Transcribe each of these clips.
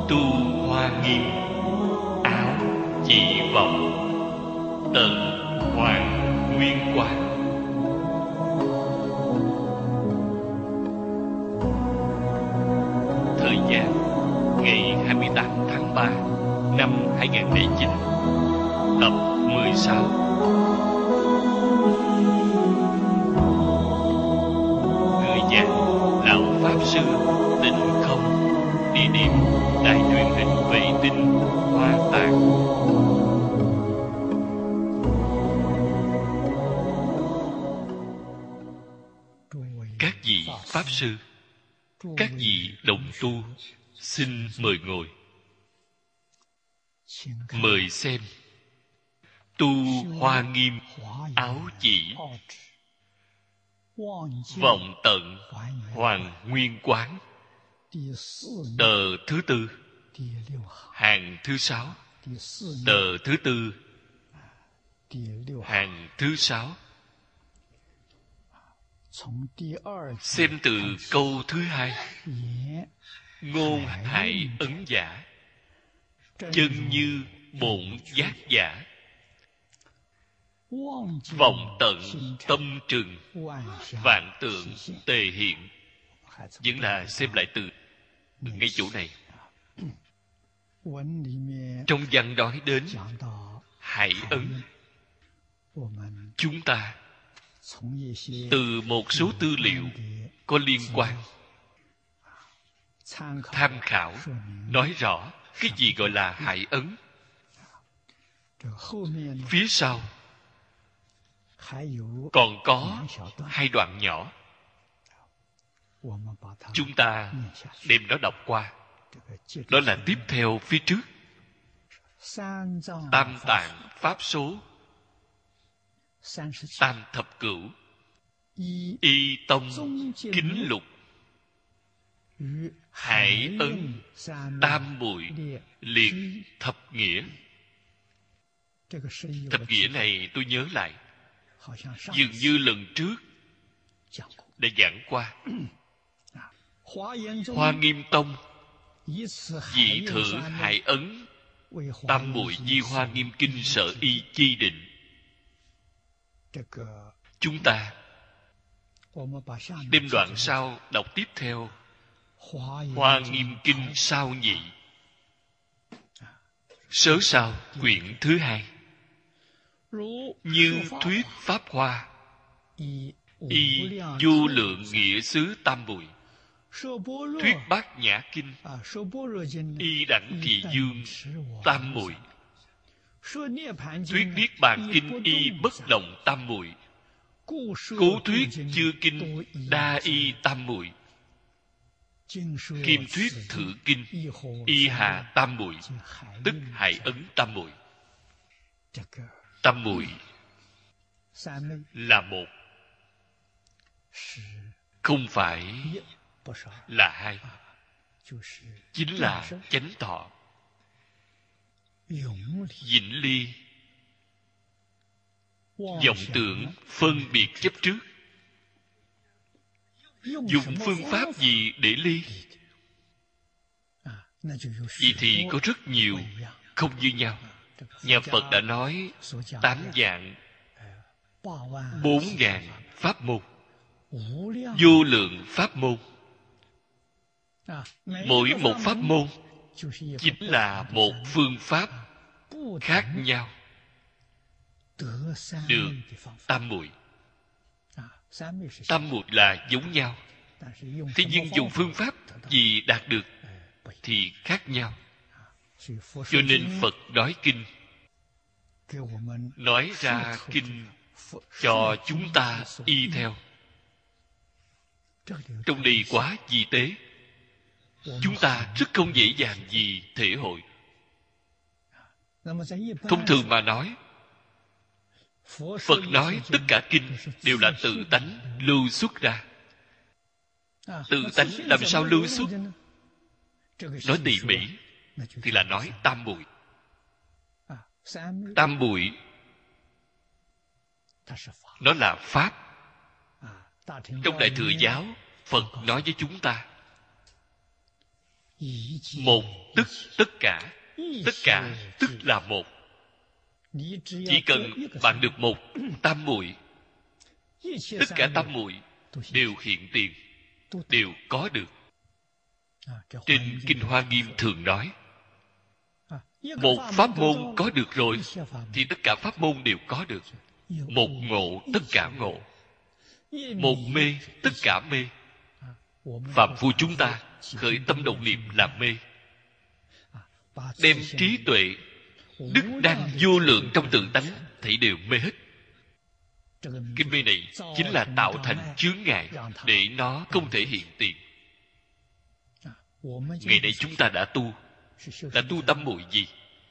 Tu hoa nghiêm, áo chỉ vọng, tận hoàng nguyên quán. Thời gian ngày 28 tháng 3 năm 2009. Tập 16. Người giảng Lão Pháp Sư Tịnh Không. Địa điểm đài truyền hình vệ tinh Hoa Tạng. Các vị Pháp Sư, các vị đồng tu, xin mời ngồi. Mời xem Tu Hoa Nghiêm, áo chỉ, vọng tận Hoàng Nguyên Quán. Tờ thứ tư, hàng thứ sáu. Tờ thứ tư, hàng thứ sáu. Xem từ câu thứ hai. Ngôn hại ấn giả, chân như bổn giác giả. Vọng tận tâm trừng, vạn tượng tề hiện. Vẫn là xem lại từ ngay chỗ này. Trong văn nói đến hại ấn, chúng ta từ một số tư liệu có liên quan tham khảo nói rõ cái gì gọi là hại ấn. Phía sau còn có hai đoạn nhỏ, chúng ta đem nó đọc qua. Đó là tiếp theo phía trước. Tam tạng pháp số, tam thập cửu, y tông kính lục, hải ấn tam muội liệt thập nghĩa. Thập nghĩa này tôi nhớ lại, dường như lần trước đã giảng qua. Hoa Nghiêm Tông dị thử hại ấn tam muội di Hoa Nghiêm Kinh sở y chi định. Chúng ta đem đoạn sau đọc tiếp theo. Hoa Nghiêm Kinh sao nhị, sớ sao quyển thứ hai. Như thuyết pháp hoa, y vô lượng nghĩa xứ tam muội. Thuyết bát nhã kinh, y đẳng trì dương tam muội. Thuyết niết bàn kinh, y bất động tam muội. Cố thuyết chư kinh, đa y tam muội. Kim thuyết thử kinh, y hà tam muội, tức hại ấn tam muội. Tam muội là một, không phải là hai. Chính là chánh thọ, vĩnh ly, vọng tưởng phân biệt chấp trước. Dùng phương pháp gì để ly? Vậy thì có rất nhiều không như nhau. Nhà Phật đã nói 8 dạng 4.000 pháp môn, vô lượng pháp môn. Mỗi một pháp môn chính là một phương pháp khác nhau được tam muội. Tam muội là giống nhau, thế nhưng dùng phương pháp gì đạt được thì khác nhau. Cho nên Phật nói kinh, nói ra kinh cho chúng ta y theo. Trong đây quá vi tế, chúng ta rất không dễ dàng gì thể hội. Thông thường mà nói, Phật nói tất cả kinh đều là tự tánh lưu xuất ra. Tự tánh làm sao lưu xuất? Nói tỉ mỉ thì là nói tam muội. Tam muội nó là pháp. Trong Đại Thừa Giáo, Phật nói với chúng ta Một tức tất cả. Tất cả tức là một. Chỉ cần bạn được một tam muội, tất cả tam muội đều hiện tiền, đều có được. Trên Kinh Hoa Nghiêm thường nói, một pháp môn có được rồi thì tất cả pháp môn đều có được. Một ngộ tất cả ngộ, một mê tất cả mê. Phạm phu chúng ta khởi tâm động niệm là mê, đem trí tuệ, đức đăng vô lượng trong tự tánh thấy đều mê hết. Cái mê này chính là tạo thành chướng ngại để nó không thể hiện tiền. Ngày nay chúng ta đã tu tâm muội gì?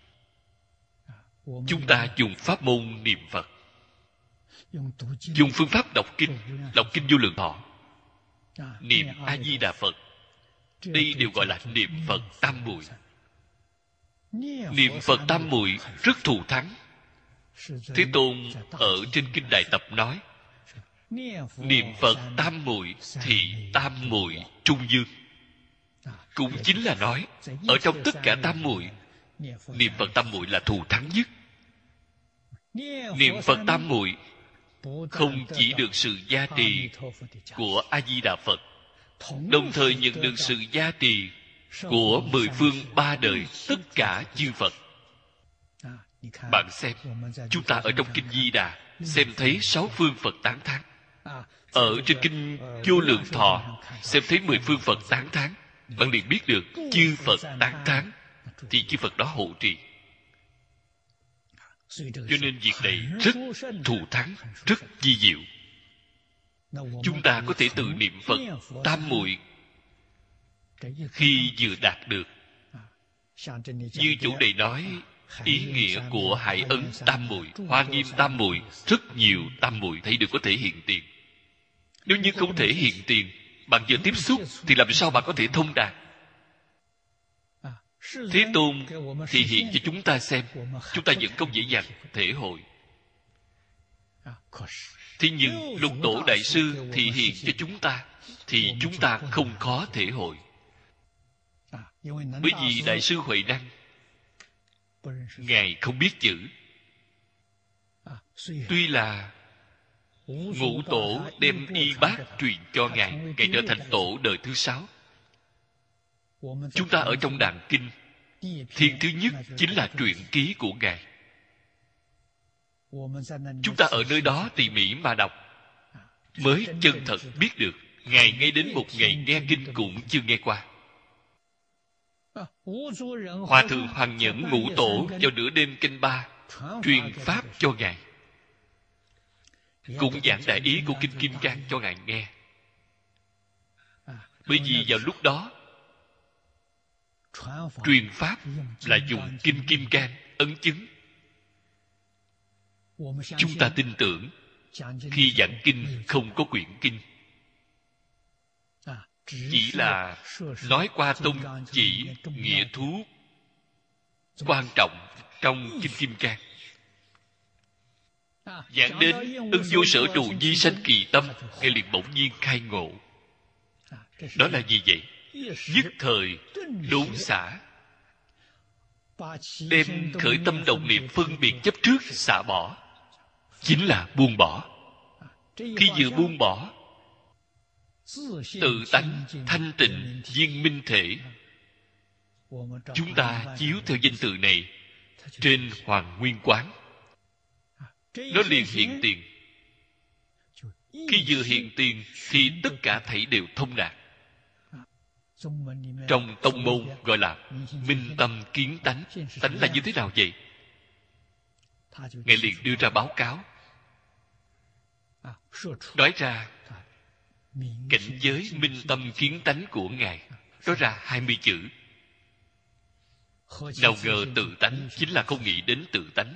Chúng ta dùng pháp môn niệm Phật, dùng phương pháp đọc kinh vô lượng thọ, niệm A Di Đà Phật. Đây đều gọi là niệm Phật tam muội. Niệm Phật tam muội rất thù thắng. Thế Tôn ở trên Kinh Đại Tập nói, niệm Phật tam muội thì tam muội trung dương. Cũng chính là nói, ở trong tất cả tam muội, niệm Phật tam muội là thù thắng nhất. Niệm Phật tam muội không chỉ được sự gia trì của A Di Đà Phật, đồng thời nhận được sự gia trì của mười phương ba đời tất cả chư Phật. Bạn xem, chúng ta ở trong Kinh Di Đà xem thấy 6 phương Phật tán thán. Ở trên Kinh Vô Lượng Thọ xem thấy 10 phương Phật tán thán. Bạn liền biết được chư Phật tán thán thì chư Phật đó hộ trì. Cho nên việc này rất thù thắng, rất vi diệu. Chúng ta có thể tự niệm Phật tam muội. Khi vừa đạt được, như chủ đề nói, ý nghĩa của Hải Ấn tam muội, Hoa Nghiêm tam muội, rất nhiều tam muội thấy được có thể hiện tiền. Nếu như không thể hiện tiền, bạn vừa tiếp xúc thì làm sao bạn có thể thông đạt? Thế Tôn thì hiện cho chúng ta xem, chúng ta vẫn không dễ dàng thể hội. Thế nhưng Lục Tổ Đại Sư thì hiện cho chúng ta, thì chúng ta không khó thể hội. Bởi vì Đại sư Huệ Năng, Ngài không biết chữ. Tuy là Ngũ Tổ đem y bát truyền cho Ngài, Ngài trở thành tổ đời thứ 6. Chúng ta ở trong Đàn Kinh, thiên thứ nhất chính là truyện ký của Ngài. Chúng ta ở nơi đó tỉ mỉ mà đọc, mới chân thật biết được. Ngài ngay đến một ngày nghe kinh cũng chưa nghe qua. Hòa thượng Hoàng Nhẫn Ngũ Tổ vào nửa đêm canh 3 truyền pháp cho Ngài, cũng giảng đại ý của Kinh Kim Cang cho Ngài nghe. Bởi vì vào lúc đó truyền pháp là dùng Kinh Kim Cang ấn chứng. Chúng ta tin tưởng khi giảng kinh không có quyển kinh, chỉ là nói qua tôn chỉ nghĩa thú quan trọng trong Kinh Kim Cang. Giảng đến ưng vô sở trụ di sanh kỳ tâm, Ngài liền bỗng nhiên khai ngộ. Đó là gì vậy? Nhất thời đốn xả, đem khởi tâm động niệm phân biệt chấp trước xả bỏ, chính là buông bỏ. Khi vừa buông bỏ, tự tánh thanh tịnh viên minh thể. Chúng ta chiếu theo danh từ này trên Hoàng Nguyên Quán, nó liền hiện tiền. Khi vừa hiện tiền thì tất cả thảy đều thông đạt. Trong tông môn gọi là minh tâm kiến tánh. Tánh là như thế nào vậy? Ngài liền đưa ra báo cáo, nói ra cảnh giới minh tâm kiến tánh của Ngài. Nói ra 20 chữ. Nào ngờ tự tánh chính là không nghĩ đến tự tánh,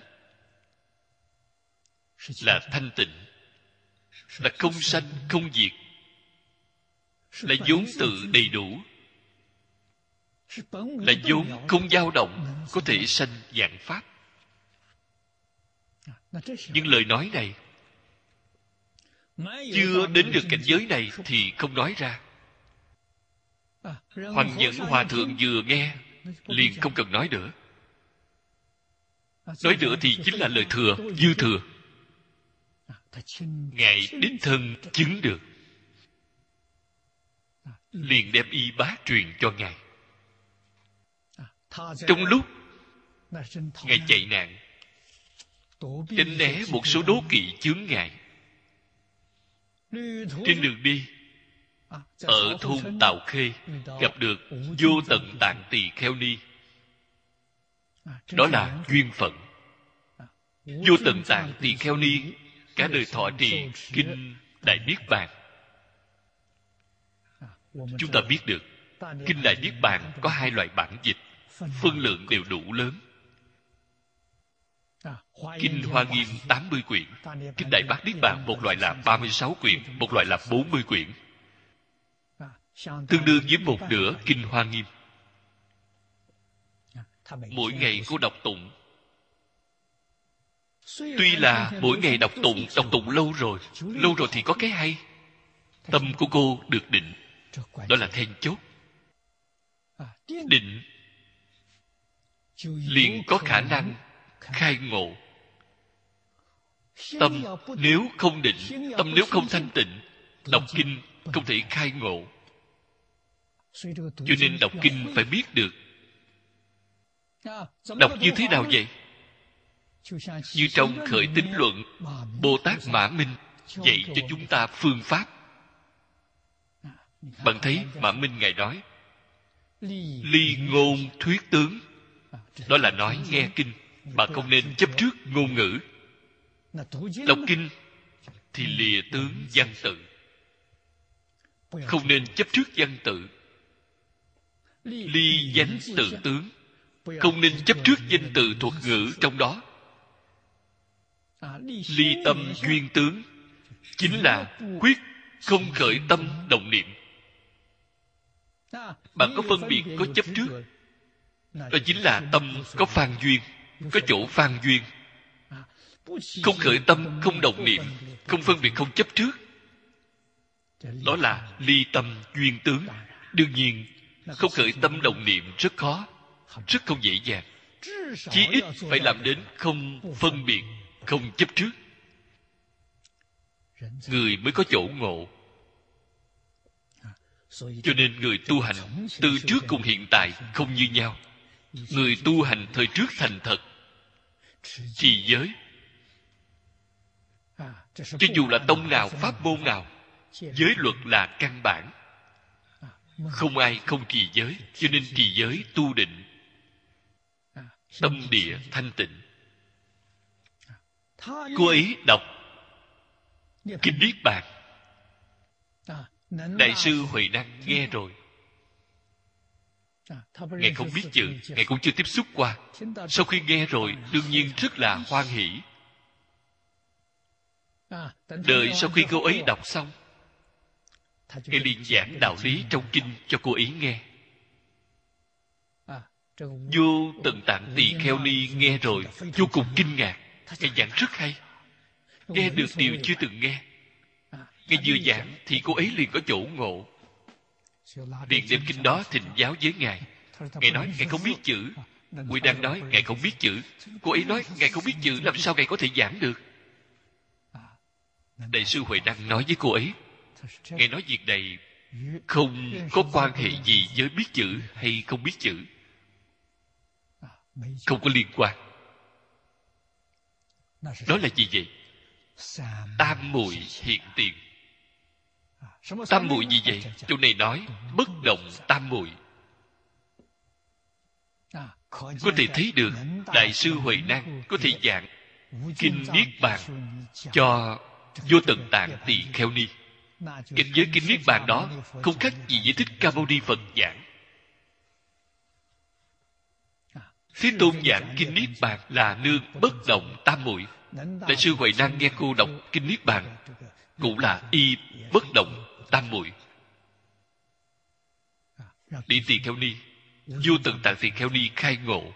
là thanh tịnh, là không sanh không diệt, là vốn tự đầy đủ, là vốn không dao động, có thể sanh vạn pháp. Nhưng lời nói này chưa đến được cảnh giới này thì không nói ra. Hoằng Nhẫn Hòa Thượng vừa nghe liền không cần nói nữa. Nói nữa thì chính là lời thừa, dư thừa. Ngài đích thân chứng được, liền đem y bá truyền cho Ngài. Trong lúc Ngài chạy nạn, tránh né một số đố kỵ chướng ngại, trên đường đi ở thôn Tào Khê gặp được Vô Tận Tạng Tỳ Kheo Ni. Đó là duyên phận. Vô Tận Tạng Tỳ Kheo Ni cả đời thọ trì kinh Đại Niết Bàn. Chúng ta biết được kinh Đại Niết Bàn có 2 loại bản dịch, phân lượng đều đủ lớn. Kinh Hoa Nghiêm 80 quyển, kinh Đại Bát Niết Bàn một loại là 36 quyển, một loại là 40 quyển, tương đương với một nửa kinh Hoa Nghiêm. Mỗi ngày cô đọc tụng. Tuy là mỗi ngày đọc tụng lâu rồi thì có cái hay. Tâm của cô được định, đó là then chốt. Định liền có khả năng khai ngộ. Tâm nếu không định, tâm nếu không thanh tịnh, đọc kinh không thể khai ngộ. Cho nên đọc kinh phải biết được. Đọc như thế nào vậy? Như trong Khởi Tín Luận, Bồ Tát Mã Minh dạy cho chúng ta phương pháp. Bạn thấy Mã Minh Ngài nói ly ngôn thuyết tướng, đó là nói nghe kinh. Bạn không nên chấp trước ngôn ngữ. Đọc kinh thì lìa tướng văn tự, không nên chấp trước văn tự. Ly danh tự tướng, không nên chấp trước danh từ thuật ngữ trong đó. Ly tâm duyên tướng, chính là quyết không khởi tâm động niệm. Bạn có phân biệt, có chấp trước, đó chính là tâm có phan duyên, có chỗ phan duyên. Không khởi tâm, không động niệm, không phân biệt, không chấp trước, đó là ly tâm duyên tướng. Đương nhiên không khởi tâm động niệm rất khó, rất không dễ dàng. Chí ít phải làm đến không phân biệt, không chấp trước, người mới có chỗ ngộ. Cho nên người tu hành từ trước cùng hiện tại không như nhau. Người tu hành thời trước thành thật, trì giới. Cho dù là tông nào, pháp môn nào, giới luật là căn bản. Không ai không trì giới. Cho nên trì giới tu định, tâm địa thanh tịnh. Cô ấy đọc kinh Niết Bàn. Đại sư Huệ Năng nghe rồi. Ngài không biết chữ, Ngài cũng chưa tiếp xúc qua. Sau khi nghe rồi, đương nhiên rất là hoan hỷ. Đợi sau khi cô ấy đọc xong, Ngài liền giảng đạo lý trong kinh cho cô ấy nghe. Vô Tận Tạng Tỳ Kheo Ni nghe rồi vô cùng kinh ngạc. Ngài giảng rất hay, nghe được điều chưa từng nghe. Ngài vừa giảng thì cô ấy liền có chỗ ngộ, liền đem kinh đó thỉnh giáo với Ngài. Ngài nói Ngài không biết chữ. Huệ Năng nói Ngài không biết chữ. Cô ấy nói Ngài không biết chữ, làm sao Ngài có thể giảng được? Đại sư Huệ Năng nói với cô ấy, Ngài nói việc này không có quan hệ gì với biết chữ hay không biết chữ, không có liên quan. Đó là gì vậy? Tam muội hiện tiền. Tam muội gì vậy? Chỗ này nói bất động tam muội. Có thể thấy được Đại sư Huệ Năng có thể giảng kinh Niết Bàn cho Vô Tận Tạng Tỳ Kheo Ni. Cảnh giới kinh Niết Bàn đó không khác gì với Thích Ca Mâu Ni Phật giảng. Thế Tôn giảng kinh Niết Bàn là nương bất động tam muội. Đại sư Huệ Năng nghe cô đọc kinh Niết Bàn cũng là y bất động tam muội. Để Tỳ Kheo Ni, Vô Tận Tạng Tỳ Kheo Ni khai ngộ.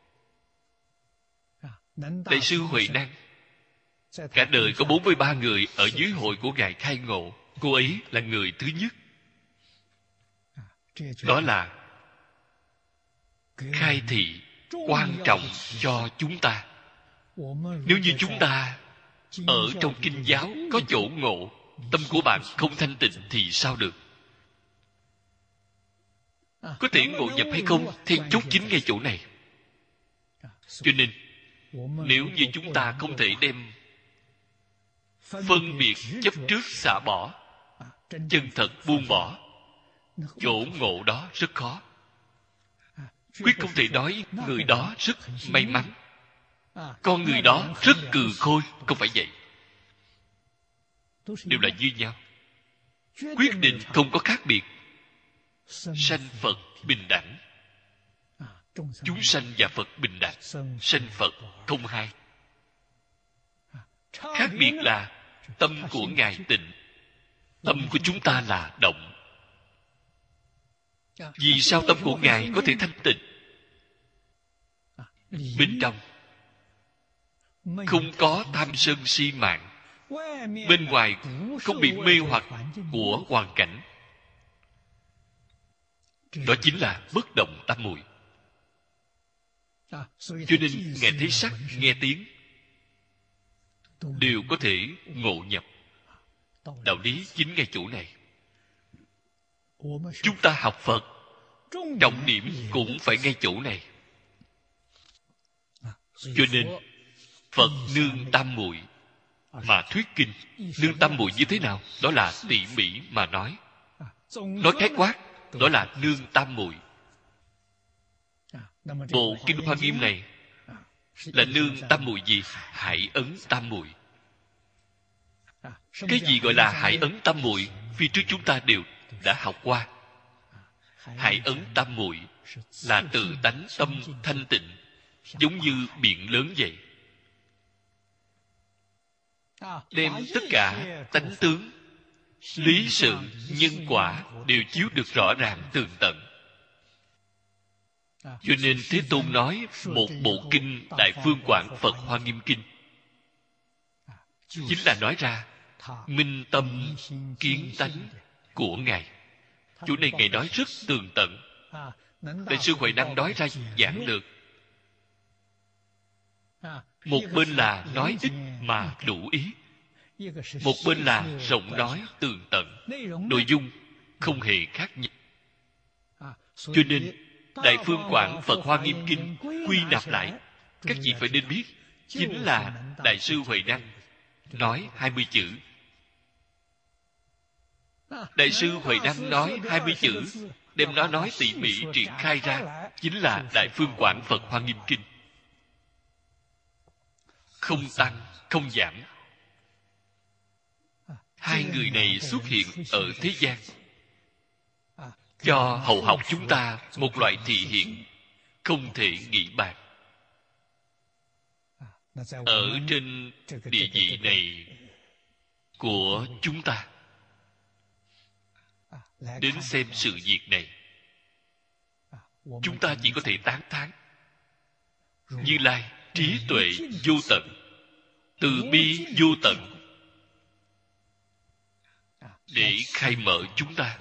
Đại sư Huệ Năng cả đời có 43 người ở dưới hội của Ngài khai ngộ. Cô ấy là người thứ nhất. Đó là khai thị quan trọng cho chúng ta. Nếu như chúng ta ở trong kinh giáo có chỗ ngộ, tâm của bạn không thanh tịnh thì sao được? Có thể ngộ nhập hay không, then chốt chính ngay chỗ này. Cho nên, nếu như chúng ta không thể đem phân biệt chấp trước xả bỏ, chân thật buông bỏ, chỗ ngộ đó rất khó. Quyết không thể nói người đó rất may mắn, con người đó rất cừ khôi. Không phải vậy. Đều là như nhau. Quyết định không có khác biệt. Sanh Phật bình đẳng. Chúng sanh và Phật bình đẳng. Sanh Phật không hai. Khác biệt là tâm của Ngài tịnh, tâm của chúng ta là động. Vì sao tâm của Ngài có thể thanh tịnh? Bên trong không có tham sân si mạng, bên ngoài không bị mê hoặc của hoàn cảnh. Đó chính là bất động tam muội. Cho nên nghe thấy sắc, nghe tiếng đều có thể ngộ nhập. Đạo lý chính ngay chỗ này. Chúng ta học Phật, trọng điểm cũng phải ngay chỗ này. Cho nên Phật nương tam muội mà thuyết kinh. Nương tam muội như thế nào? Đó là tỉ mỉ mà nói. Nói khái quát, đó là nương tam muội. Bộ kinh Hoa Nghiêm này là nương tam muội gì? Hải ấn tam muội. Cái gì gọi là hải ấn tam muội? Phía trước chúng ta đều đã học qua. Hải ấn tam muội là tự tánh tâm thanh tịnh, giống như biển lớn vậy. Đem tất cả tánh tướng, lý sự, nhân quả đều chiếu được rõ ràng tường tận. Cho nên Thế Tôn nói một bộ kinh Đại Phương Quảng Phật Hoa Nghiêm Kinh chính là nói ra minh tâm kiến tánh của Ngài. Chỗ này Ngài nói rất tường tận. Đại sư Huệ Năng nói ra giảng lược. Một bên là nói ít mà đủ ý, một bên là rộng nói tường tận. Nội dung không hề khác nhau. Cho nên Đại Phương Quảng Phật Hoa Nghiêm Kinh quy nạp lại, các vị phải nên biết, chính là Đại sư Huệ Năng nói 20 chữ. Đại sư Huệ Năng nói 20 chữ, đem nó nói tỉ mỉ triển khai ra, chính là Đại Phương Quảng Phật Hoa Nghiêm Kinh. Không tăng, không giảm. Hai người này xuất hiện ở thế gian, cho hậu học chúng ta một loại thị hiện không thể nghĩ bàn. Ở trên địa vị này của chúng ta, đến xem sự việc này, chúng ta chỉ có thể tán thán Như Lai trí tuệ vô tận, từ bi vô tận, để khai mở chúng ta.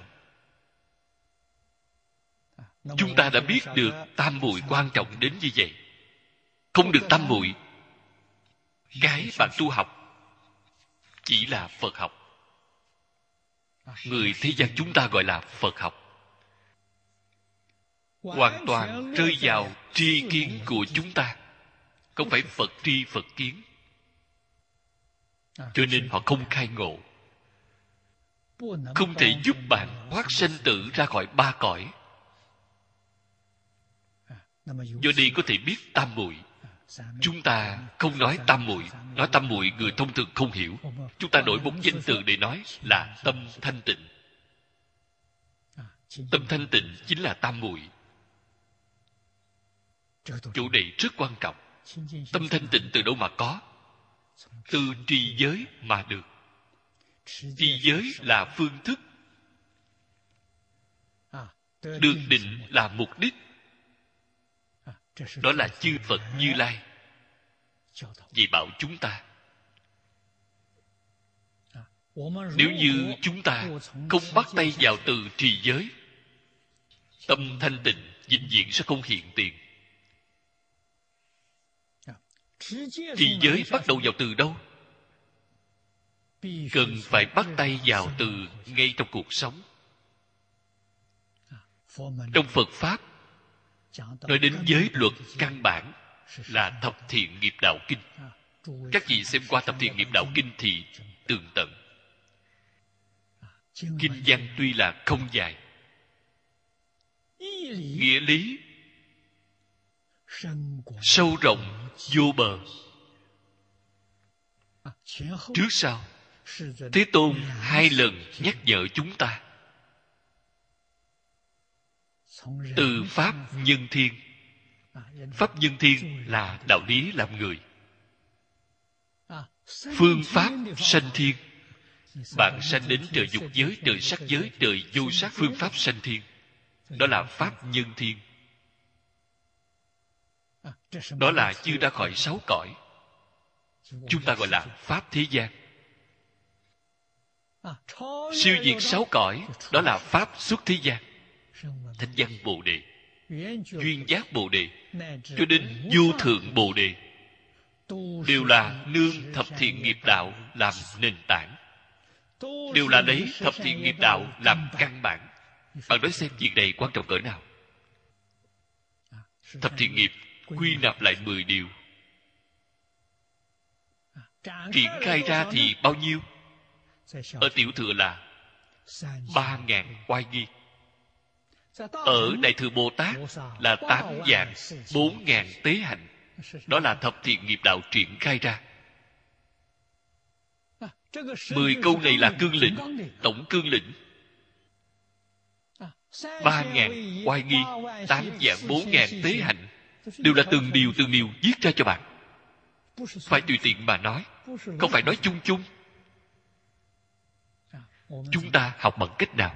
Chúng ta đã biết được tam muội quan trọng đến như vậy. Không được tam muội, cái bạn tu học chỉ là Phật học. Người thế gian chúng ta gọi là Phật học. Hoàn toàn rơi vào tri kiến của chúng ta, không phải Phật tri Phật kiến. Cho nên họ không khai ngộ, không thể giúp bạn thoát sanh tử ra khỏi ba cõi. Do đây có thể biết tam muội. Chúng ta không nói tam muội, nói tam muội người thông thường không hiểu. Chúng ta đổi một danh từ để nói là tâm thanh tịnh. Tâm thanh tịnh chính là tam muội. Chỗ này rất quan trọng. Tâm thanh tịnh từ đâu mà có? Từ trì giới mà được. Trì giới là phương thức, được định là mục đích. Đó là chư Phật Như Lai dạy bảo chúng ta. Nếu như chúng ta không bắt tay vào từ trì giới, Tâm thanh tịnh vĩnh viễn sẽ không hiện tiền. Thì giới bắt đầu vào từ đâu? Cần phải bắt tay vào từ ngay trong cuộc sống. Trong Phật Pháp nói đến giới luật căn bản là Thập Thiện Nghiệp Đạo Kinh. Các vị xem qua Thập Thiện Nghiệp Đạo Kinh thì tường tận. Kinh văn tuy là không dài, nghĩa lý sâu rộng vô bờ. Trước sau Thế Tôn 2 lần nhắc nhở chúng ta từ Pháp nhân thiên. Pháp nhân thiên là đạo lý làm người. Phương pháp sanh thiên. Bạn sanh đến trời dục giới, trời sắc giới, trời vô sắc, phương pháp sanh thiên. Đó là Pháp nhân thiên. Đó là chưa ra khỏi 6 cõi. Chúng ta gọi là Pháp thế gian. Siêu diệt 6 cõi, đó là Pháp xuất thế gian. Thánh văn Bồ Đề, duyên giác Bồ Đề, cho đến vô thượng Bồ Đề, đều là nương Thập Thiện Nghiệp Đạo làm nền tảng, đều là lấy Thập Thiện Nghiệp Đạo làm căn bản. Bạn nói xem việc này quan trọng cỡ nào. Thập Thiện Nghiệp quy nạp lại 10 điều. Triển khai ra thì bao nhiêu? Ở Tiểu Thừa là 3.000 oai nghi. Ở Đại Thừa Bồ Tát là 8.000 4.000 tế hạnh. Đó là Thập Thiện Nghiệp Đạo triển khai ra. 10 câu này là cương lĩnh, tổng cương lĩnh. 3.000 oai nghi, 8.000 4.000 tế hạnh, đều là từng điều viết ra cho bạn. Phải tùy tiện mà nói, không phải nói chung chung. Chúng ta học bằng cách nào?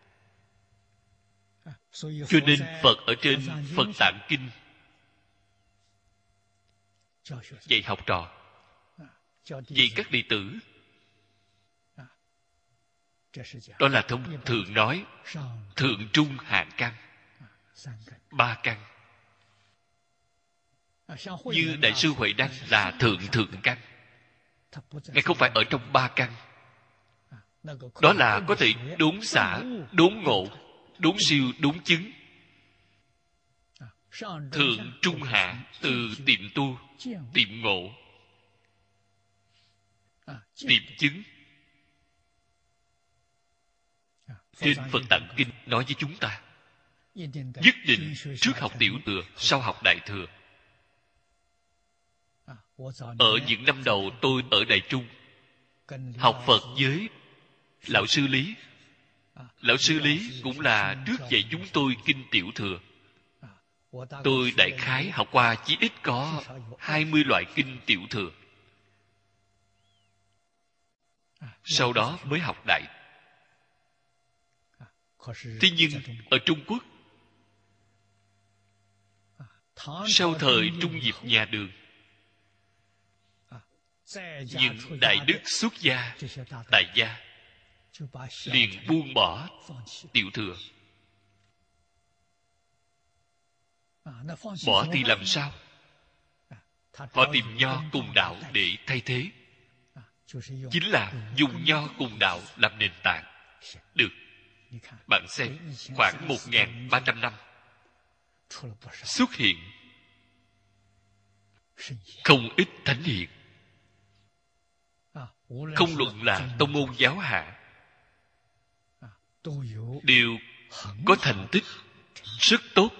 Cho nên Phật ở trên Phật Tạng Kinh dạy học trò, dạy các đệ tử. Đó là thông thường nói thượng trung hạ căn, 3 căn. Như Đại sư Huệ Đăng là thượng căn. Ngài không phải ở trong 3 căn. Đó là có thể đốn xả, đốn ngộ, đốn siêu, đốn chứng. Thượng trung hạ, từ tiệm tu, tiệm ngộ, tiệm chứng. Trên Phật Tạng Kinh nói với chúng ta, nhất định trước học Tiểu Thừa, sau học Đại Thừa. Ở những năm đầu tôi ở Đại Trung học Phật với Lão Sư Lý. Lão Sư Lý cũng là trước dạy chúng tôi Kinh Tiểu Thừa. Tôi đại khái học qua chí ít có 20 loại Kinh Tiểu Thừa. Sau đó mới học Đại. Thế nhưng ở Trung Quốc, sau thời Trung Diệp nhà Đường, những đại đức xuất gia, tại gia liền buông bỏ Tiểu Thừa. Bỏ thì làm sao? Họ tìm nho cùng đạo để thay thế. Chính là dùng nho cùng đạo làm nền tảng. Được. Bạn xem, khoảng 1.300 năm xuất hiện không ít thánh hiền. Không luận là tông môn giáo hạ, đều có thành tích rất tốt.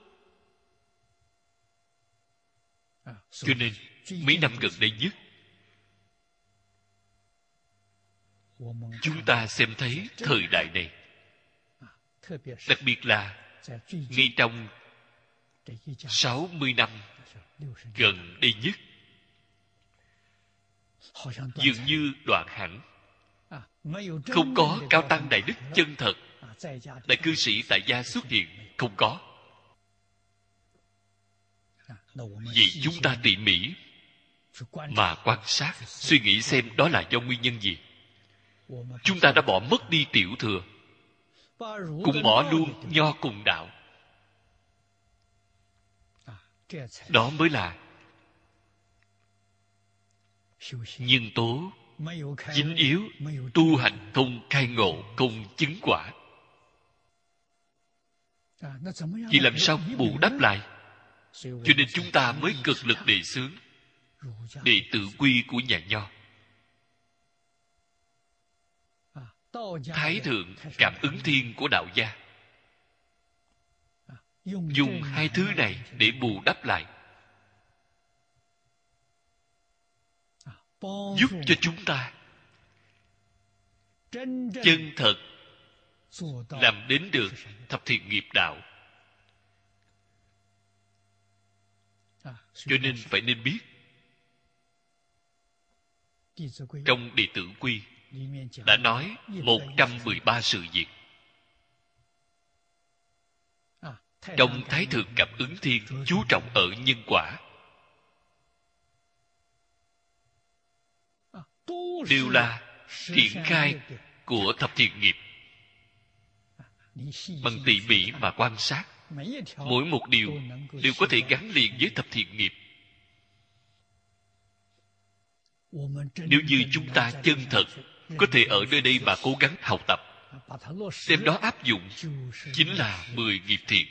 Cho nên mấy năm gần đây nhất, chúng ta xem thấy thời đại này, đặc biệt là ngay trong 60 năm gần đây nhất, dường như đoạn hẳn, không có cao tăng đại đức chân thật, đại cư sĩ tại gia xuất hiện, không có. Vậy chúng ta tỉ mỉ mà quan sát, suy nghĩ xem đó là do nguyên nhân gì. Chúng ta đã bỏ mất đi Tiểu Thừa, cũng bỏ luôn nho cùng đạo. Đó mới là nhân tố chính yếu tu hành không khai ngộ, không chứng quả. Vậy làm sao bù đắp lại? Cho nên chúng ta mới cực lực đề xướng đệ tử quy của nhà Nho. Thái thượng cảm ứng thiên của đạo gia, dùng hai thứ này để bù đắp lại, giúp cho chúng ta chân thật làm đến được thập thiện nghiệp đạo. Cho nên phải nên biết, trong đệ tử quy đã nói 113 sự việc. Trong Thái thượng cảm ứng thiên chú trọng ở nhân quả, đều là triển khai của thập thiện nghiệp. Bằng tỉ mỉ mà quan sát, mỗi một điều đều có thể gắn liền với thập thiện nghiệp. Nếu như chúng ta chân thật có thể ở nơi đây mà cố gắng học tập, đem đó áp dụng, chính là 10 nghiệp thiện.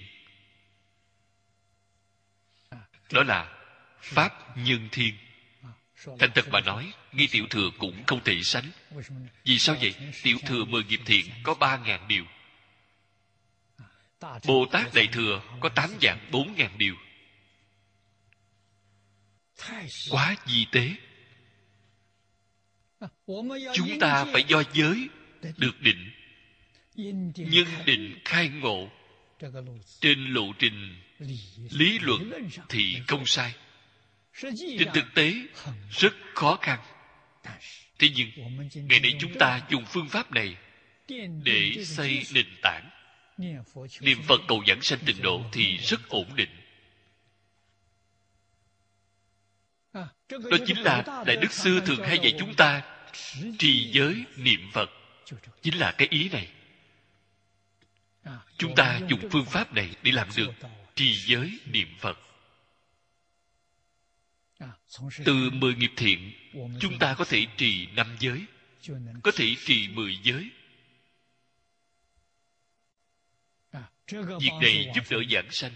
Đó là pháp nhân thiên. Thành thật mà nói, ngay tiểu thừa cũng không thể sánh. Vì sao vậy? Tiểu thừa 10 nghiệp thiện có 3.000 điều. Bồ Tát Đại Thừa có 8.400.000 điều. Quá vi tế. Chúng ta phải do giới được định, nhân định khai ngộ. Trên lộ trình lý luận thì không sai, trên thực tế rất khó khăn. Thế nhưng ngày nay chúng ta dùng phương pháp này để xây nền tảng. Niệm Phật cầu giảng sanh tịnh độ thì rất ổn định. Đó chính là Đại Đức Sư thường hay dạy chúng ta trì giới niệm Phật. Chính là cái ý này. Chúng ta dùng phương pháp này để làm được trì giới niệm Phật. Từ 10 nghiệp thiện, chúng ta có thể trì 5 giới, có thể trì 10 giới. Việc này giúp đỡ giảng sanh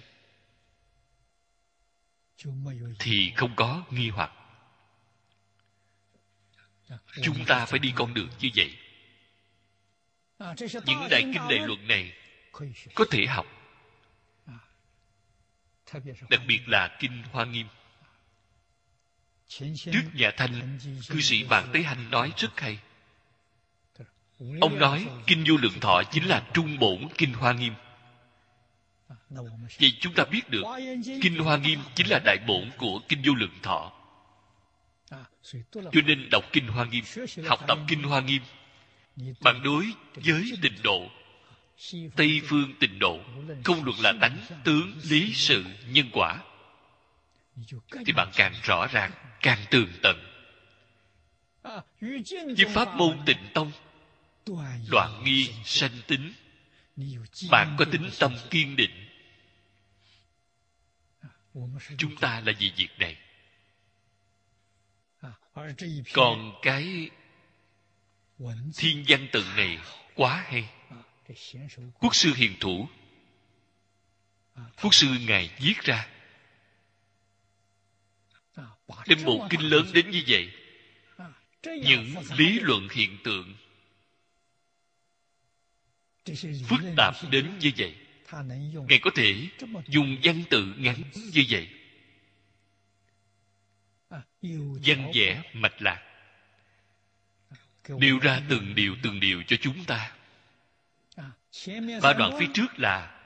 thì không có nghi hoặc. Chúng ta phải đi con đường như vậy. Những đại kinh đại luận này có thể học, đặc biệt là kinh Hoa Nghiêm. Trước nhà Thanh, cư sĩ Bạn Tế Hanh nói rất hay. Ông nói kinh Vô Lượng Thọ chính là trung bổn kinh Hoa Nghiêm. Vậy chúng ta biết được kinh Hoa Nghiêm chính là đại bổn của kinh Vô Lượng Thọ. Cho nên đọc kinh Hoa Nghiêm, học tập kinh Hoa Nghiêm, bạn đối với tịnh độ, Tây phương tịnh độ, không luận là tánh, tướng, lý, sự, nhân quả, thì bạn càng rõ ràng, càng tường tận. Với pháp môn Tịnh Tông, đoạn nghi sanh tính, bạn có tính tâm kiên định. Chúng ta là vì việc này. Còn cái thiên văn tự này quá hay. Quốc sư hiền thủ, quốc sư ngài viết ra, đem một kinh lớn đến như vậy, những lý luận hiện tượng phức tạp đến như vậy, ngài có thể dùng văn tự ngắn như vậy, văn vẽ mạch lạc, nêu ra từng điều cho chúng ta. 3 đoạn phía trước là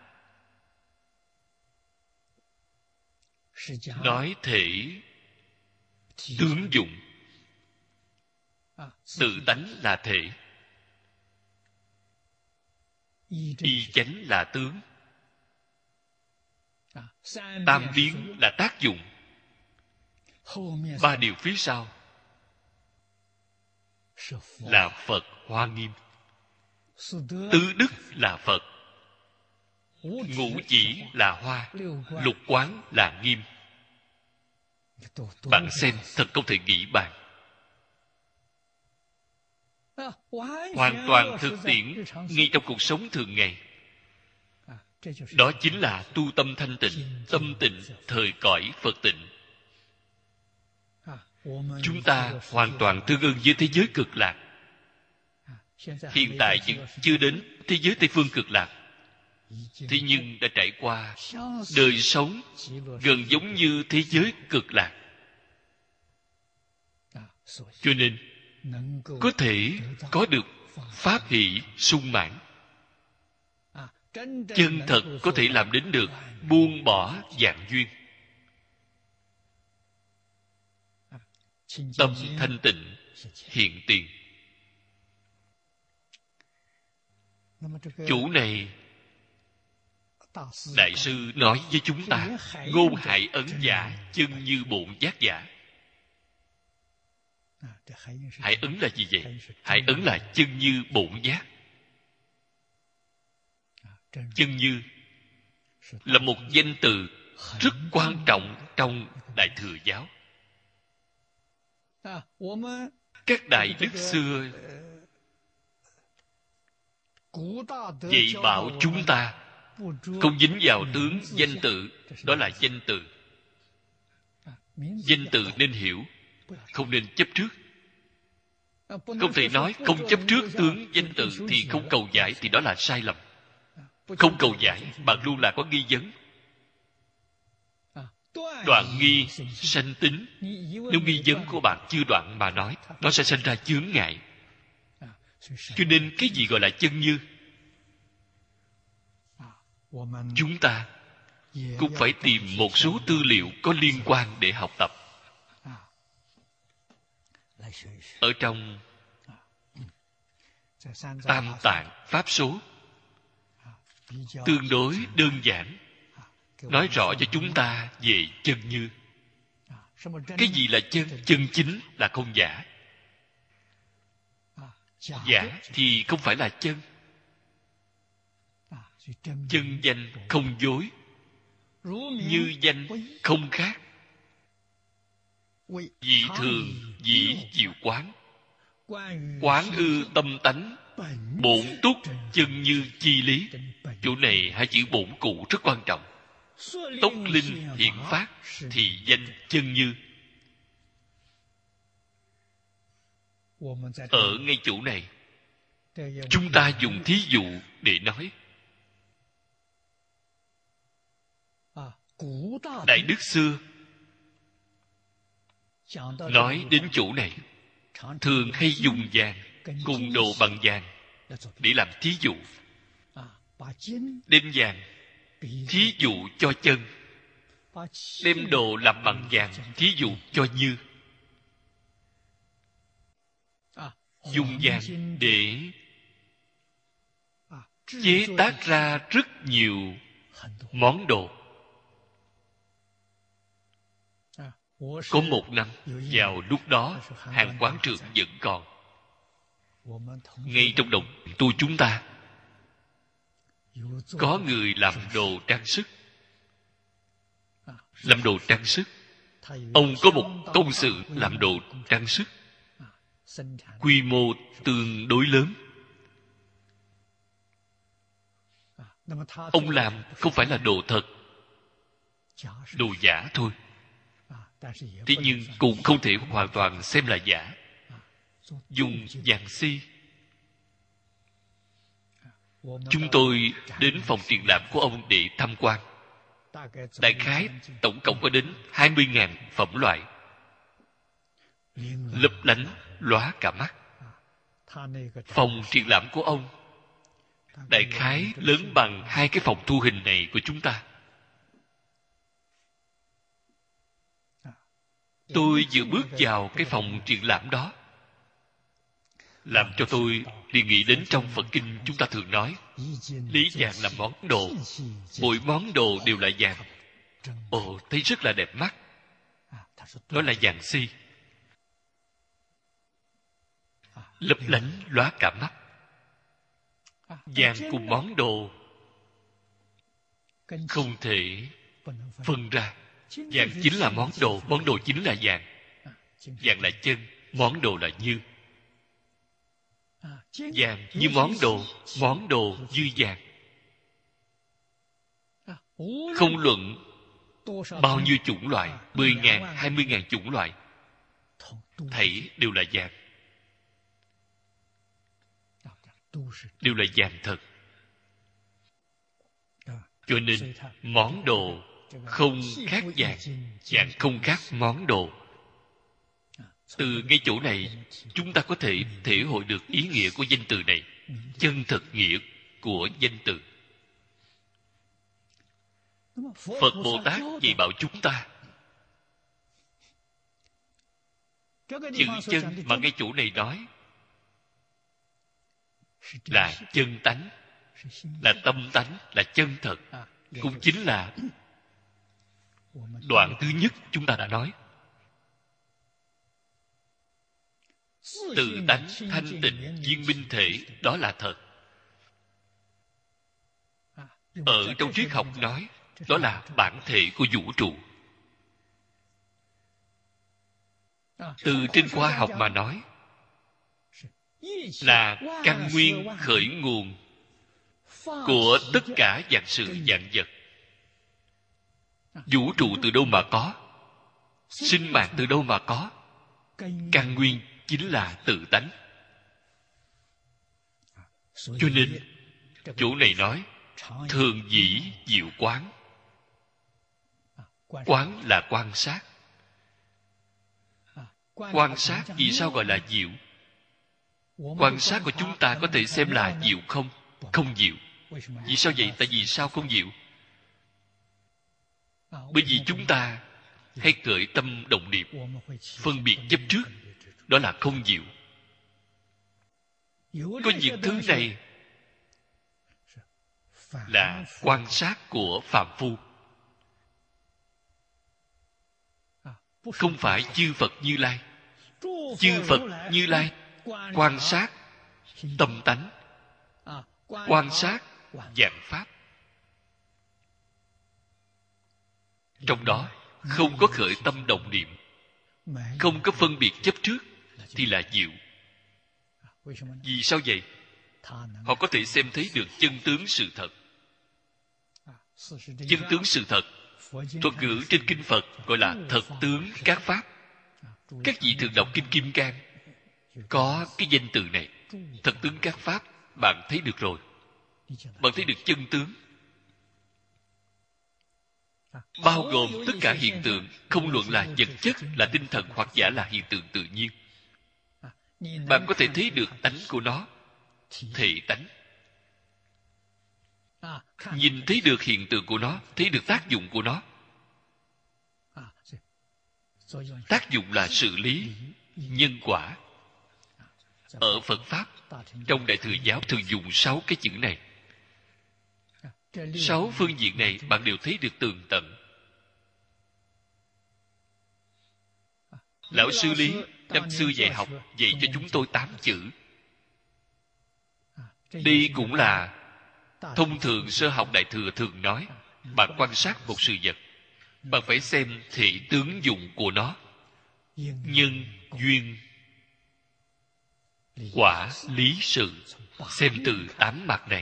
nói thể tướng dụng, tự tánh là thể, y chánh là tướng, tam biến là tác dụng. 3 điều phía sau là Phật Hoa Nghiêm. Tứ đức là Phật, ngũ chỉ là hoa, lục quán là nghiêm. Bạn xem thật không thể nghĩ bàn. Hoàn toàn thực tiễn ngay trong cuộc sống thường ngày. Đó chính là tu tâm thanh tịnh, tâm tịnh thời cõi Phật tịnh. Chúng ta hoàn toàn tương ưng với thế giới cực lạc. Hiện tại vẫn chưa đến thế giới Tây Phương cực lạc, thế nhưng đã trải qua đời sống gần giống như thế giới cực lạc. Cho nên có thể có được pháp hỷ sung mãn, chân thật có thể làm đến được buông bỏ vạn duyên. Tâm thanh tịnh hiện tiền. Chủ này Đại sư nói với chúng ta: ngôn hải ấn giả, chân như bổn giác giả. Hải ấn là gì vậy? Hải ấn là chân như bổn giác. Chân như là một danh từ rất quan trọng trong Đại Thừa giáo. Các đại đức xưa dạy bảo chúng ta không dính vào tướng danh tự. Đó là danh từ. Danh từ nên hiểu, không nên chấp trước. Không thể nói không chấp trước tướng danh từ thì không cầu giải, thì đó là sai lầm. Không cầu giải, bạn luôn là có nghi vấn. Đoạn nghi sanh tính. Nếu nghi vấn của bạn chưa đoạn mà nói, nó sẽ sinh ra chướng ngại. Cho nên cái gì gọi là chân như? Chúng ta cũng phải tìm một số tư liệu có liên quan để học tập. Ở trong Tam Tạng Pháp Số tương đối đơn giản, nói rõ cho chúng ta về chân như. Cái gì là chân? Chân chính là không giả. Giả thì không phải là chân. Chân danh không dối, như danh không khác. Dị thường dĩ diệu quán, quán ư tâm tánh, bổn túc chân như chi lý. Chỗ này hai chữ bổn cụ rất quan trọng. Tốc linh hiện phát thì danh chân như. Ở ngay chỗ này, chúng ta dùng thí dụ để nói. Đại đức xưa nói đến chỗ này, thường hay dùng vàng cùng đồ bằng vàng để làm thí dụ. Đem vàng thí dụ cho chân, đem đồ làm bằng vàng thí dụ cho như. Dùng vàng để chế tác ra rất nhiều món đồ. Có một năm, vào lúc đó hàng quán trường vẫn còn. Ngay trong đồng tu chúng ta có người làm đồ trang sức. Làm đồ trang sức, ông có một công sự làm đồ trang sức, quy mô tương đối lớn. Ông làm không phải là đồ thật, đồ giả thôi. Thế nhưng cũng không thể hoàn toàn xem là giả. Dùng vàng si. Chúng tôi đến phòng triển lãm của ông để tham quan. Đại khái tổng cộng có đến 20.000 phẩm loại, lấp lánh lóa cả mắt. Phòng triển lãm của ông đại khái lớn bằng 2 cái phòng thu hình này của chúng ta. Tôi vừa bước vào cái phòng triển lãm đó, làm cho tôi liền nghĩ đến trong Phật kinh chúng ta thường nói, lấy vàng làm món đồ, mỗi món đồ đều là vàng. Ồ, thấy rất là đẹp mắt. Đó là vàng si, lấp lánh lóa cả mắt. Vàng cùng món đồ không thể phân ra. Vàng chính là món đồ chính là vàng. Vàng là chân, món đồ là như. Vàng như món đồ như vàng. Không luận bao nhiêu chủng loại, 10.000, 20.000 chủng loại, thảy đều là vàng. Đều là vàng thật. Cho nên món đồ không khác vàng, vàng không khác món đồ. Từ ngay chỗ này, chúng ta có thể thể hội được ý nghĩa của danh từ này, chân thật nghĩa của danh từ. Phật Bồ Tát dạy bảo chúng ta, chữ chân mà ngay chỗ này nói là chân tánh, là tâm tánh, là chân thật, cũng chính là đoạn thứ nhất chúng ta đã nói. Tự tánh thanh tịnh viên minh thể, đó là thật. Ở trong triết học nói, đó là bản thể của vũ trụ. Từ trên khoa học mà nói, là căn nguyên khởi nguồn của tất cả vạn sự vạn vật. Vũ trụ từ đâu mà có? Sinh mạng từ đâu mà có? Căn nguyên chính là tự tánh. Cho nên chỗ này nói thường dĩ diệu quán. Quán là quan sát. Quan sát vì sao gọi là diệu? Quan sát của chúng ta có thể xem là diệu không? Không diệu. Vì sao vậy? Tại vì sao không diệu? Bởi vì chúng ta hay khởi tâm động niệm, phân biệt chấp trước, đó là không diệu. Có những thứ này là quan sát của phàm phu, không phải chư Phật Như Lai. Chư Phật Như Lai quan sát tâm tánh, quan sát vạn pháp, trong đó không có khởi tâm động niệm, không có phân biệt chấp trước, thì là diệu. Vì sao vậy? Họ có thể xem thấy được chân tướng sự thật. Chân tướng sự thật, thuật ngữ trên kinh Phật gọi là thật tướng các pháp. Các vị thường đọc kinh Kim Cang có cái danh từ này, thật tướng các pháp. Bạn thấy được rồi, bạn thấy được chân tướng, bao gồm tất cả hiện tượng, không luận là vật chất, là tinh thần, hoặc giả là hiện tượng tự nhiên. Bạn có thể thấy được tánh của nó, thể tánh. Nhìn thấy được hiện tượng của nó, thấy được tác dụng của nó. Tác dụng là sự lý, nhân quả. Ở Phật Pháp, trong Đại Thừa Giáo thường dùng 6 cái chữ này. 6 phương diện này bạn đều thấy được tường tận. Lão sư Lý năm xưa dạy học dạy cho chúng tôi 8 chữ. Đây cũng là thông thường sơ học Đại Thừa thường nói. Bạn quan sát một sự vật, bạn phải xem thị tướng dụng của nó, nhân duyên quả lý sự, xem từ 8 mặt này,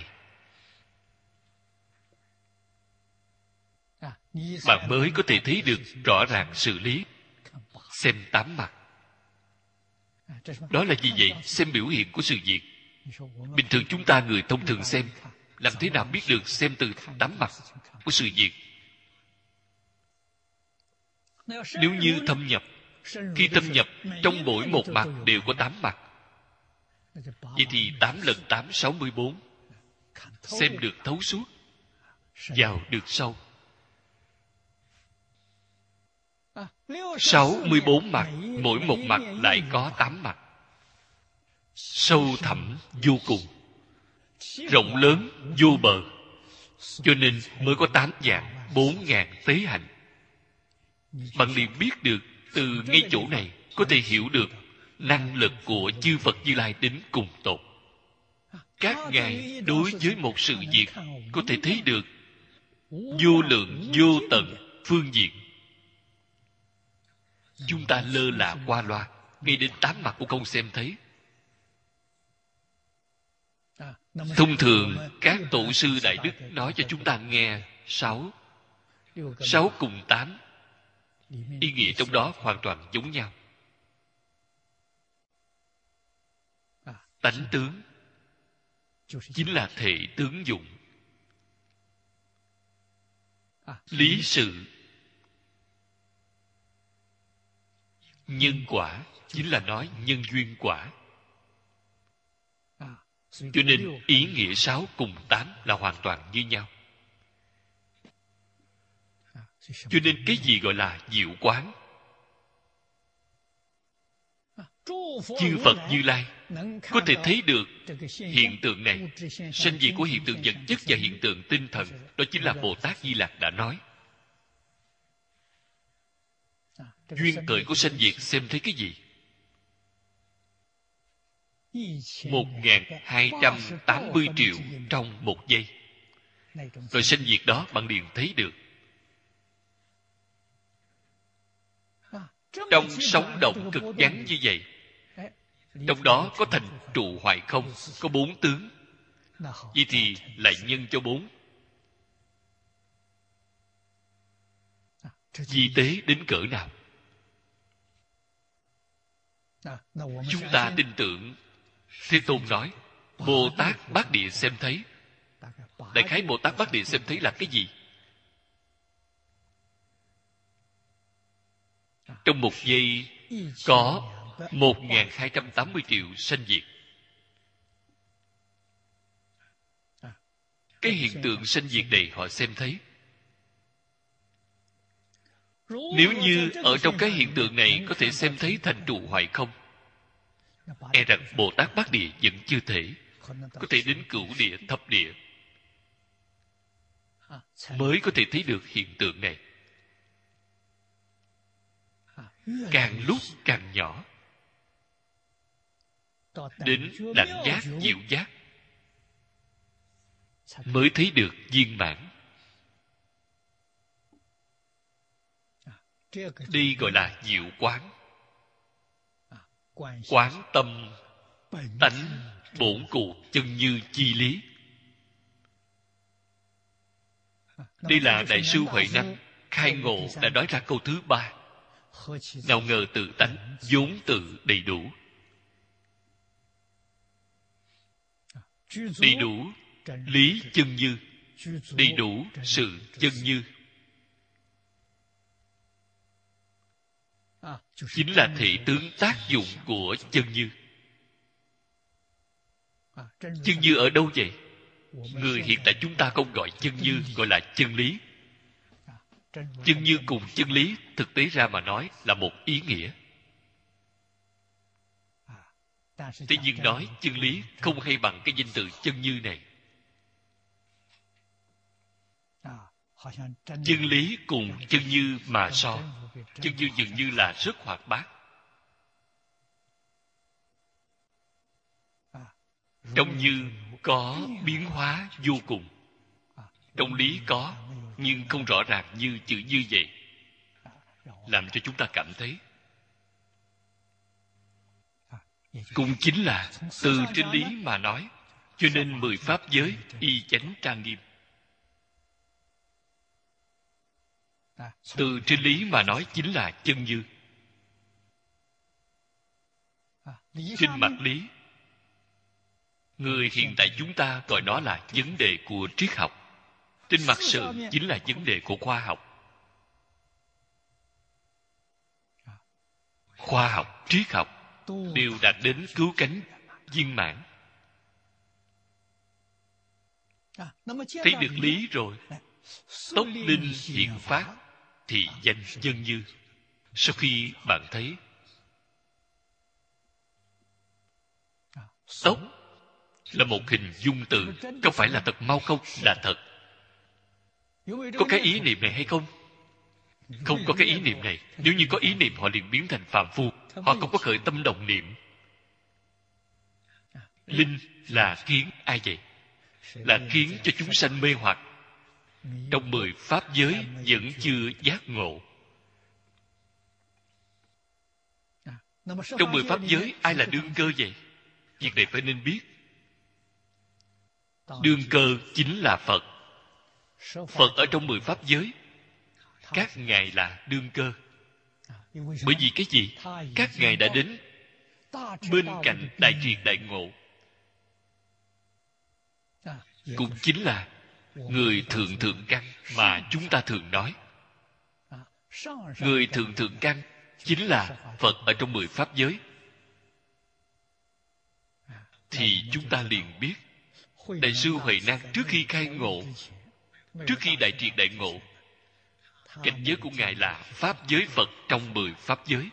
bạn mới có thể thấy được rõ ràng sự lý. Xem 8 mặt. Đó là gì vậy? Xem biểu hiện của sự việc. Bình thường chúng ta người thông thường xem, làm thế nào biết được xem từ 8 mặt của sự việc? Nếu như thâm nhập, khi thâm nhập trong mỗi một mặt đều có 8 mặt, vậy thì 8 lần 8 64. Xem được thấu suốt, vào được sâu. 64 mặt, mỗi một mặt lại có 8 mặt. Sâu thẳm vô cùng, rộng lớn vô bờ. Cho nên mới có 8 dạng 4.000 tế hạnh. Bạn liền biết được, từ ngay chỗ này có thể hiểu được năng lực của chư Phật Như Lai đến cùng tột. các ngài đối với một sự việc có thể thấy được vô lượng vô tận phương diện. Chúng ta lơ là qua loa, ngay đến tám mặt cũng không xem thấy. Thông thường các tổ sư đại đức nói cho chúng ta nghe sáu cùng tám, ý nghĩa trong đó hoàn toàn giống nhau. Tánh tướng chính là thể tướng dụng. Lý sự nhân quả chính là nói nhân duyên quả. Cho nên ý nghĩa 6 cùng 8 là hoàn toàn như nhau. Cho nên cái gì gọi là diệu quán? Chư Phật Như Lai có thể thấy được hiện tượng này, sanh diệt của hiện tượng vật chất và hiện tượng tinh thần. Đó chính là Bồ Tát Di Lặc đã nói. Duyên khởi của sanh diệt xem thấy cái gì? 1280 triệu trong một giây. Rồi sanh diệt đó bạn liền thấy được. Trong sống động cực ngắn như vậy, trong đó có thành trụ hoại không, có 4 tướng. Vậy thì lại nhân cho 4. Vi tế đến cỡ nào? Chúng ta tin tưởng Thế Tôn nói Bồ Tát Bát Địa xem thấy. Đại khái Bồ Tát Bát Địa xem thấy là cái gì? Trong một giây có 1280 triệu sanh diệt. Cái hiện tượng sanh diệt này họ xem thấy. Nếu như ở trong cái hiện tượng này có thể xem thấy thành trụ hoại không, e rằng Bồ Tát Bát Địa vẫn chưa thể. Có thể đến cửu địa, thập địa mới có thể thấy được hiện tượng này. Càng lúc càng nhỏ, đến đẳng giác, diệu giác mới thấy được viên mãn. Đây gọi là diệu quán. Quán tâm tánh bổn cụ chân như chi lý. Đây là Đại sư Huệ Năng khai ngộ đã nói ra câu thứ 3. Nào ngờ tự tánh vốn tự đầy đủ. Đầy đủ lý chân như, đầy đủ sự chân như, chính là thể tướng tác dụng của chân như. Chân như ở đâu vậy? Người hiện tại chúng ta không gọi chân như, gọi là chân lý. Chân như cùng chân lý thực tế ra mà nói là một ý nghĩa. Thế nhưng nói chân lý không hay bằng cái danh từ chân như này. Chân lý cùng chân như mà so, chân như dường như là rất hoạt bát. Trong như có biến hóa vô cùng. Trong lý có, nhưng không rõ ràng như chữ như vậy, làm cho chúng ta cảm thấy cũng chính là từ trên lý mà nói. Cho nên 10 pháp giới y chánh trang nghiêm. Từ trên lý mà nói chính là chân như. Trên mặt lý, người hiện tại chúng ta gọi nó là vấn đề của triết học. Trên mặt sự chính là vấn đề của khoa học. Khoa học, triết học đều đạt đến cứu cánh viên mãn. Thấy được lý rồi, tốc linh hiện phát thì danh chân như. Sau khi bạn thấy tốc là một hình dung từ, không phải là thật mau không, là thật. Có cái ý niệm này hay không? Không có cái ý niệm này. Nếu như có ý niệm, họ liền biến thành phàm phu. Họ không có khởi tâm động niệm. Linh là kiến ai vậy? Là khiến cho chúng sanh mê hoặc. Trong 10 pháp giới vẫn chưa giác ngộ. Trong 10 pháp giới ai là đương cơ vậy? Việc này phải nên biết. Đương cơ chính là Phật. Phật ở trong 10 pháp giới, các ngài là đương cơ. Bởi vì cái gì? Các ngài đã đến bên cạnh đại triệt đại ngộ, cũng chính là người thượng thượng căn mà chúng ta thường nói. Người thượng thượng căn chính là Phật ở trong 10 pháp giới. Thì chúng ta liền biết Đại sư Huệ Năng trước khi khai ngộ, trước khi đại triệt đại ngộ, cảnh giới của ngài là pháp giới Phật trong 10 pháp giới.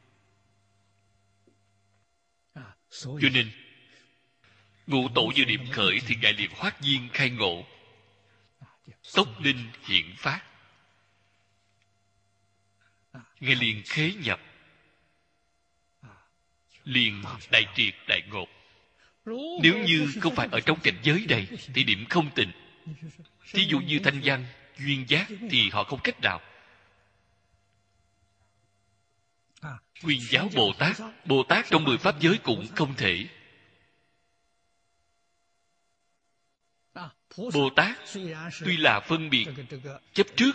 Cho nên Ngũ tổ vừa niệm khởi thì ngài liền hoát nhiên khai ngộ, tốc linh hiện phát. Ngài liền khế nhập, liền đại triệt đại ngộ. Nếu như không phải ở trong cảnh giới này thì điểm không tịnh. Thí dụ như Thanh Văn, Duyên Giác thì họ không cách nào. Nguyên Giáo Bồ Tát trong 10 pháp giới cũng không thể. Bồ Tát tuy là phân biệt chấp trước,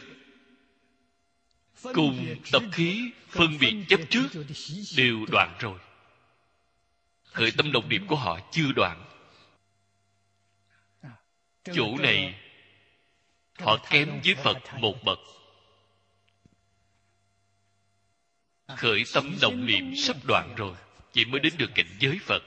cùng tập khí phân biệt chấp trước đều đoạn rồi. Khởi tâm động niệm của họ chưa đoạn. Chỗ này họ kém với Phật một bậc. Khởi tâm động niệm sắp đoạn rồi, chỉ mới đến được cảnh giới Phật.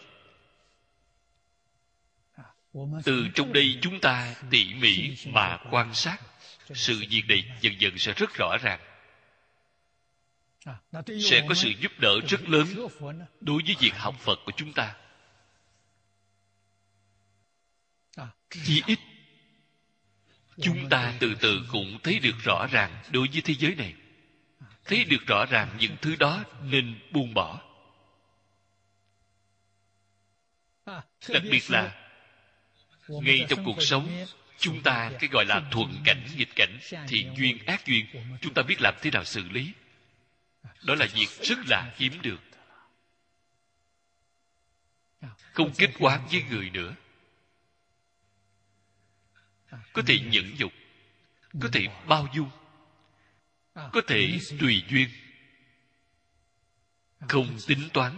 Từ trong đây chúng ta tỉ mỉ mà quan sát, sự việc này dần dần sẽ rất rõ ràng. Sẽ có sự giúp đỡ rất lớn đối với việc học Phật của chúng ta. Chí ít chúng ta từ từ cũng thấy được rõ ràng đối với thế giới này. Thấy được rõ ràng những thứ đó nên buông bỏ. Đặc biệt là ngay trong cuộc sống, chúng ta cái gọi là thuận cảnh, nghịch cảnh, thiện duyên, ác duyên, chúng ta biết làm thế nào xử lý. Đó là việc rất là hiếm được. Không kết oán với người nữa. Có thể nhẫn nhục, có thể bao dung, có thể tùy duyên, không tính toán.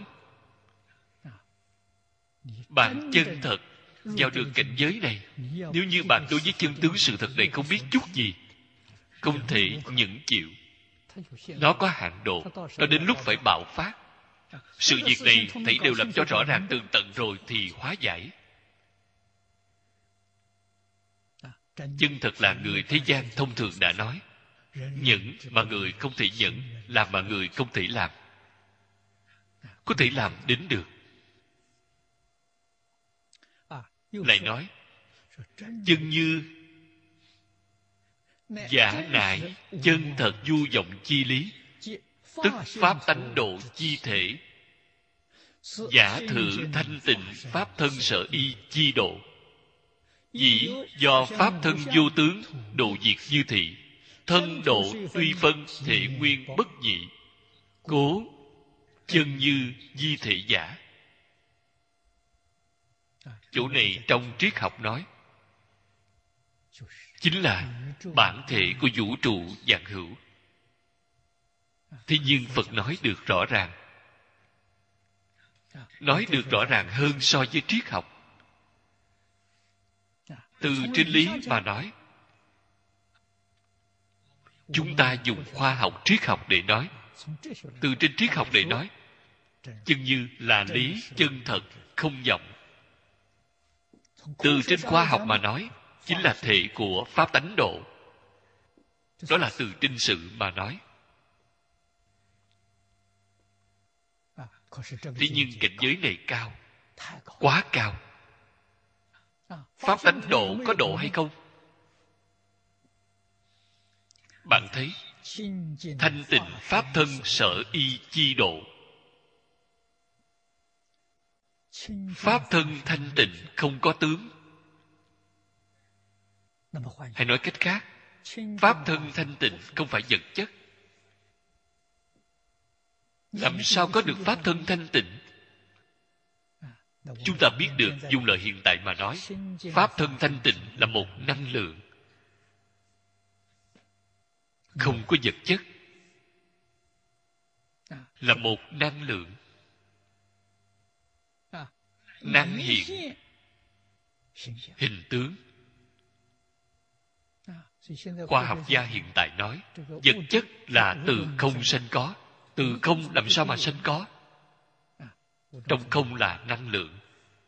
Bạn chân thật vào được cảnh giới này. Nếu như bạn đối với chân tướng sự thật này không biết chút gì, không thể nhẫn chịu. Nó có hạn độ, nó đến lúc phải bạo phát. Sự việc này thảy đều làm cho rõ ràng tường tận rồi thì hóa giải. Chân thật là người thế gian thông thường đã nói, nhẫn mà người không thể nhẫn, làm mà người không thể làm. Có thể làm đến được. Lại nói, chân như giả nại chân thật du vọng chi lý, tức pháp tánh độ chi thể, giả thử thanh tịnh pháp thân sở y chi độ, dĩ do pháp thân vô tướng độ diệt như thị, thân độ tuy phân thể nguyên bất nhị, cố chân như di thể giả. Chỗ này trong triết học nói chính là bản thể của vũ trụ vạn hữu. Thế nhưng Phật nói được rõ ràng, nói được rõ ràng hơn so với triết học. Từ trên lý mà nói, chúng ta dùng khoa học triết học để nói. Từ trên triết học để nói, chân như là lý chân thật không vọng. Từ trên khoa học mà nói, chính là thể của pháp tánh độ. Đó là từ trên sự mà nói. Thế nhưng cảnh giới này cao, quá cao. Pháp tánh độ có độ hay không? Bạn thấy thanh tịnh pháp thân sở y chi độ. Pháp thân thanh tịnh không có tướng. Hay nói cách khác, Pháp thân thanh tịnh không phải vật chất. Làm sao có được Pháp thân thanh tịnh? Chúng ta biết được, dùng lời hiện tại mà nói, Pháp thân thanh tịnh là một năng lượng, không có vật chất, là một năng lượng. Năng hiện, hình tướng. Khoa học gia hiện tại nói, vật chất là từ không sanh có. Từ không làm sao mà sanh có? Trong không là năng lượng.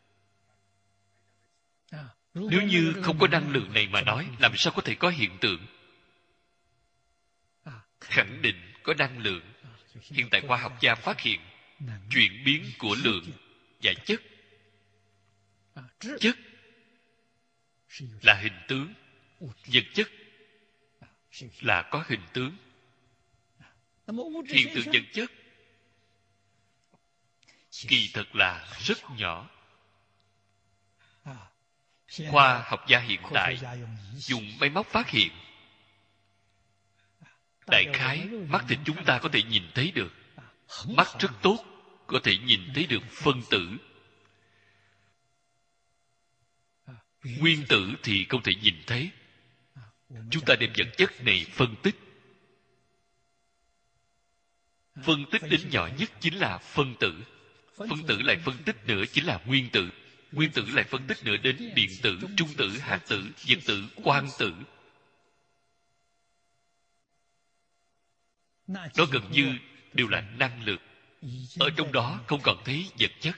Nếu như không có năng lượng này mà nói, làm sao có thể có hiện tượng? Khẳng định có năng lượng. Hiện tại khoa học gia phát hiện chuyển biến của lượng và chất. Chất là hình tướng, vật chất là có hình tướng. Hiện tượng vật chất kỳ thực là rất nhỏ. Khoa học gia hiện tại dùng máy móc phát hiện. Đại khái, mắt thịt chúng ta có thể nhìn thấy được. Mắt rất tốt, có thể nhìn thấy được phân tử. Nguyên tử thì không thể nhìn thấy. Chúng ta đem vật chất này phân tích. Phân tích đến nhỏ nhất chính là phân tử. Phân tử lại phân tích nữa chính là nguyên tử. Nguyên tử lại phân tích nữa đến điện tử, trung tử, hạt tử, vật tử, quang tử. Nó gần như đều là năng lượng. Ở trong đó không còn thấy vật chất.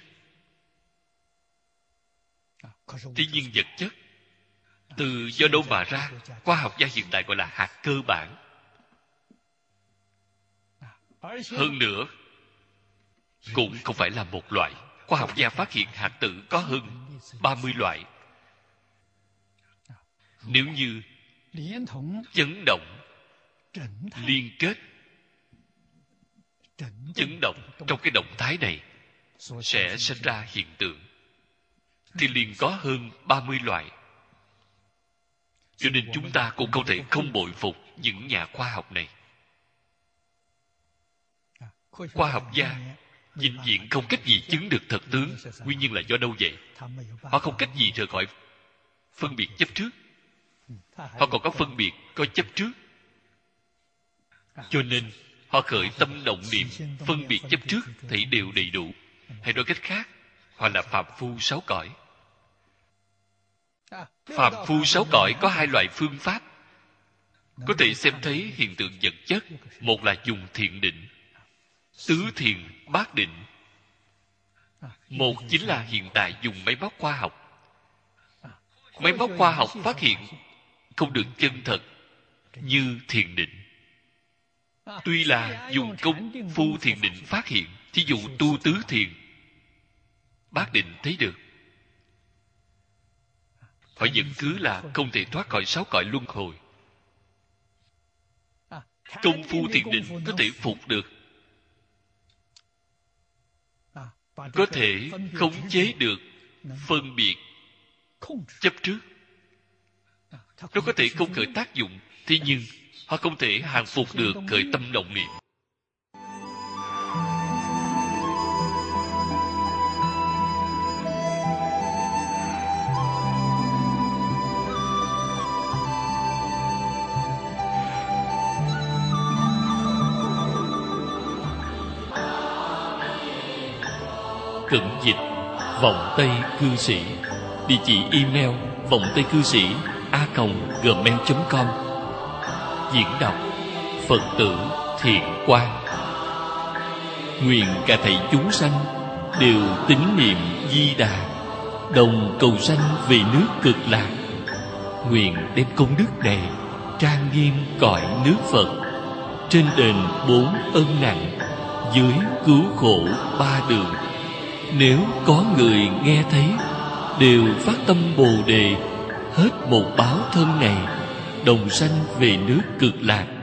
Thế nhưng vật chất từ do đâu mà ra? Khoa học gia hiện tại gọi là hạt cơ bản. Hơn nữa, cũng không phải là một loại. Khoa học gia phát hiện hạt tử có hơn 30 loại. Nếu như chấn động, liên kết, chấn động trong cái động thái này sẽ sinh ra hiện tượng, thì liền có hơn 30 loại. Cho nên chúng ta cũng không thể không bội phục những nhà khoa học này. Khoa học gia vĩnh viễn không cách gì chứng được thật tướng. Nguyên nhân là do đâu vậy? Họ không cách gì rời khỏi phân biệt chấp trước. Họ còn có phân biệt, có chấp trước. Cho nên họ khởi tâm động niệm phân biệt chấp trước thì đều đầy đủ. Hay nói cách khác, họ là phàm phu sáu cõi. Phàm phu sáu cõi có hai loại phương pháp có thể xem thấy hiện tượng vật chất. Một là dùng thiền định, tứ thiền bát định. Một chính là hiện tại dùng máy móc khoa học. Máy móc khoa học phát hiện không được chân thật như thiền định. Tuy là dùng công phu thiền định phát hiện, thí dụ tu tứ thiền, bát định thấy được. Họ vẫn cứ là không thể thoát khỏi sáu cõi luân hồi. Công phu thiền định có thể phục được, có thể khống chế được phân biệt chấp trước. Nó có thể không khởi tác dụng, thế nhưng họ không thể hàng phục được khởi tâm động niệm. Cận dịch Vọng Tây Cư Sĩ. Địa chỉ email vongtaicư sĩ@gmail.com. Diễn đọc Phật tử Thiện Quang. Nguyện cả thảy chúng sanh đều tín niệm Di Đà, đồng cầu sanh về nước Cực Lạc. Nguyện đem công đức này trang nghiêm cõi nước Phật, trên đền 4 ân nặng, dưới cứu khổ 3 đường. Nếu có người nghe thấy đều phát tâm Bồ Đề, hết một báo thân này, đồng sanh về nước Cực Lạc.